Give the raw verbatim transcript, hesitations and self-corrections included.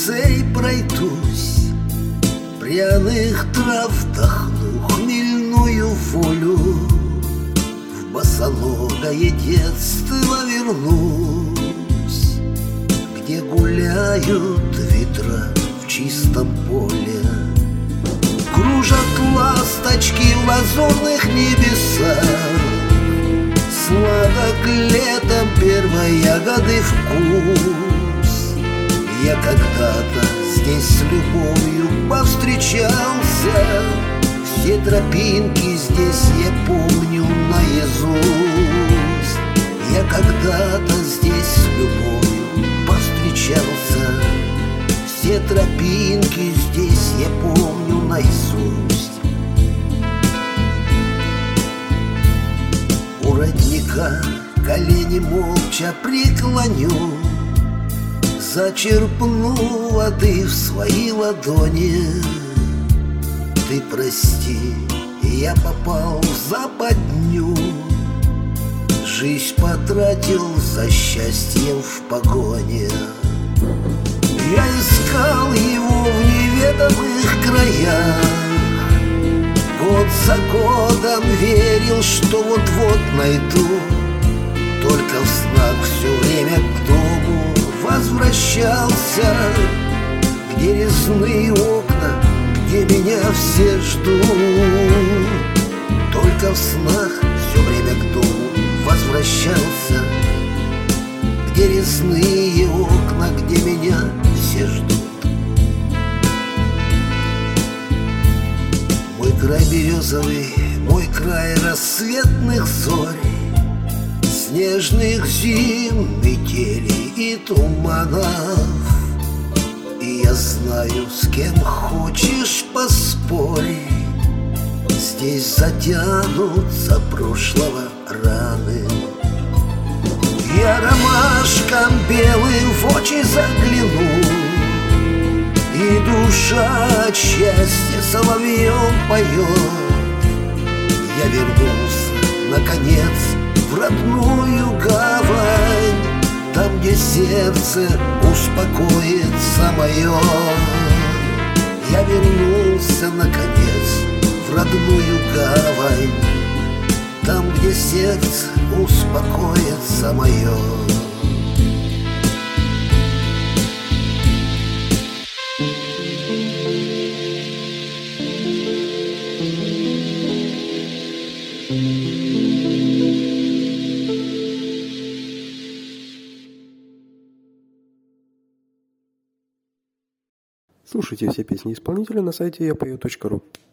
улицей пройдусь, пряных трав вдохну хмельную волю, в босоногое детство вернусь, где гуляют ветра в чистом поле, кружат ласточки в лазурных небесах, сладок летом первой ягоды вкус. Я когда-то здесь с любовью повстречался, все тропинки здесь я помню наизусть. Я когда-то здесь с любовью повстречался, все тропинки здесь я помню наизусть. У родника колени молча преклоню, зачерпну воды в свои ладони. Ты прости, я попал в западню, жизнь потратил за счастьем в погоне. Я искал его в неведомых краях, год за годом верил, что вот-вот найду, только в снах все время к дому возвращался, где резные окна, где меня все ждут. Только в снах все время к дому возвращался, где резные окна, где меня все ждут. Мой край березовый, мой край рассветных зорь, снежных зим, метели и туманов. И я знаю, с кем хочешь поспорь, здесь затянутся прошлого раны. Я ромашкам белым в очи загляну, и душа от счастья соловьем поет. Я вернулся, наконец, в родную гавань, там, где сердце успокоится мое. Я вернулся, наконец, в родную гавань, там, где сердце успокоится мое. Слушайте все песни исполнителя на сайте я пою точка ру.